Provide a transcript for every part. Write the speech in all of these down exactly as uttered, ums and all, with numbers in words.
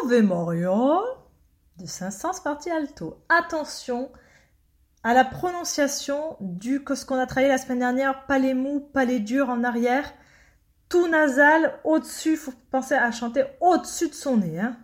Ave Maria de Saint-Saëns partie alto. Attention à la prononciation du que ce qu'on a travaillé la semaine dernière, pas les mous, pas les durs en arrière, tout nasal, au-dessus, il faut penser à chanter au-dessus de son nez. Hein.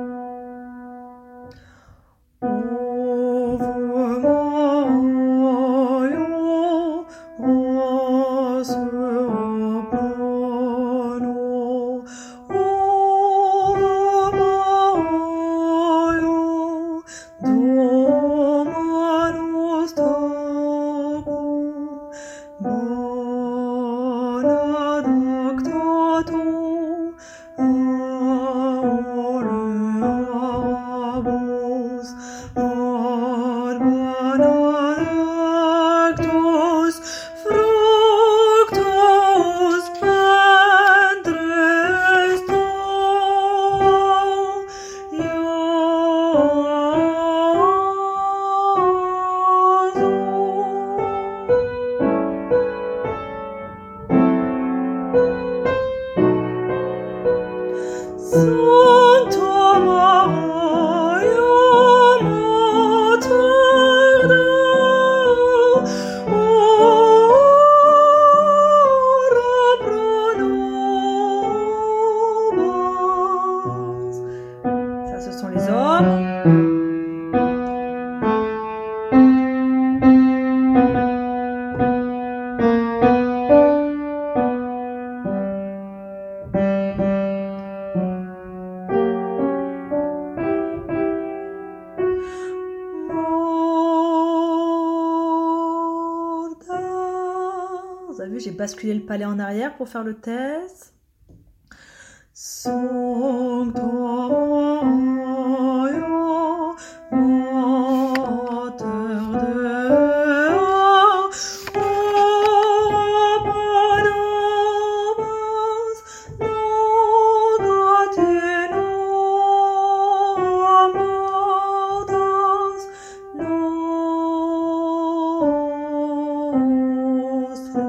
Sancta Maria, Mater Dei, ora pro nobis. Ça, ce sont les hommes. Vous avez vu, j'ai basculé le palais en arrière pour faire le test. Sancta Maria, Mater Dei, ora pro nobis nunc et in hora mortis nostrae.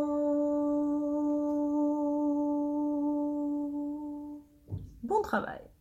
Bon travail.